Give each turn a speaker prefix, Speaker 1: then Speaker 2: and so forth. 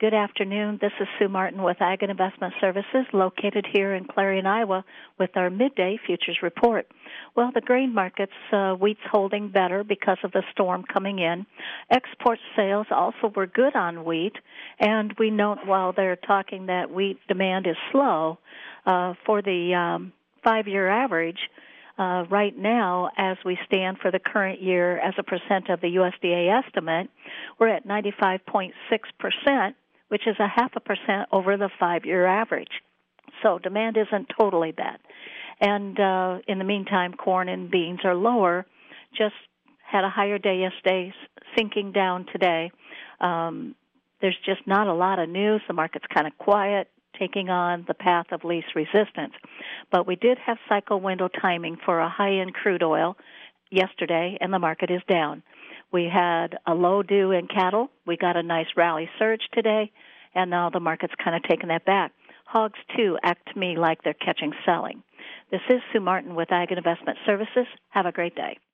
Speaker 1: Good afternoon. This is Sue Martin with Ag and Investment Services, located here in Clarion, Iowa, with our midday futures report. Well, the grain markets, wheat's holding better because of the storm coming in. Export sales also were good on wheat, and we note while they're talking that wheat demand is slow, for the 5-year average, right now, as we stand for the current year as a percent of the USDA estimate, we're at 95.6%, which is 0.5% over the 5-year average. So demand isn't totally bad. And in the meantime, corn and beans are lower, just had a higher day yesterday, sinking down today. There's just not a lot of news. The market's kind of quiet, taking on the path of least resistance. But we did have cycle window timing for a high-end crude oil yesterday, and the market is down. We had a low due in cattle. We got a nice rally surge today, and now the market's kind of taking that back. Hogs, too, act to me like they're catching selling. This is Sue Martin with Ag and Investment Services. Have a great day.